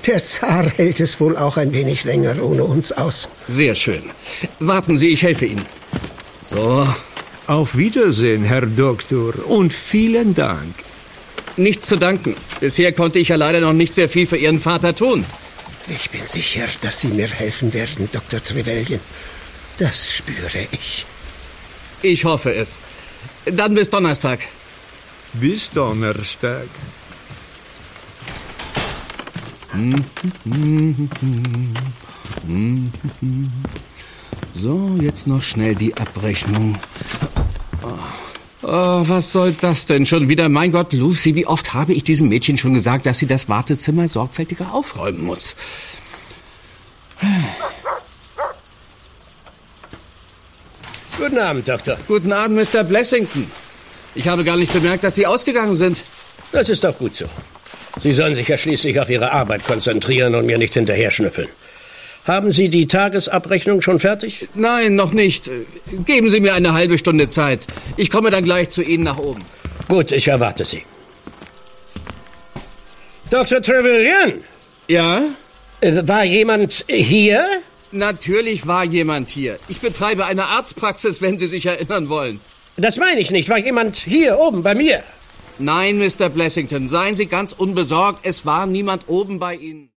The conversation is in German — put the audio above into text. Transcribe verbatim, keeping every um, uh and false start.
Der Zar hält es wohl auch ein wenig länger ohne uns aus. Sehr schön. Warten Sie, ich helfe Ihnen. So. Auf Wiedersehen, Herr Doktor, und vielen Dank. Nichts zu danken. Bisher konnte ich ja leider noch nicht sehr viel für Ihren Vater tun. Ich bin sicher, dass Sie mir helfen werden, Doktor Trevelyan. Das spüre ich. Ich hoffe es. Dann bis Donnerstag. Bis Donnerstag. So, jetzt noch schnell die Abrechnung. Oh, was soll das denn schon wieder? Mein Gott, Lucy, wie oft habe ich diesem Mädchen schon gesagt, dass sie das Wartezimmer sorgfältiger aufräumen muss? Guten Abend, Doktor. Guten Abend, Mister Blessington. Ich habe gar nicht bemerkt, dass Sie ausgegangen sind. Das ist doch gut so. Sie sollen sich ja schließlich auf Ihre Arbeit konzentrieren und mir nicht hinterher schnüffeln. Haben Sie die Tagesabrechnung schon fertig? Nein, noch nicht. Geben Sie mir eine halbe Stunde Zeit. Ich komme dann gleich zu Ihnen nach oben. Gut, ich erwarte Sie. Doktor Trevelyan? Ja? Äh, war jemand hier? Natürlich war jemand hier. Ich betreibe eine Arztpraxis, wenn Sie sich erinnern wollen. Das meine ich nicht. War jemand hier oben bei mir? Nein, Mister Blessington, seien Sie ganz unbesorgt. Es war niemand oben bei Ihnen.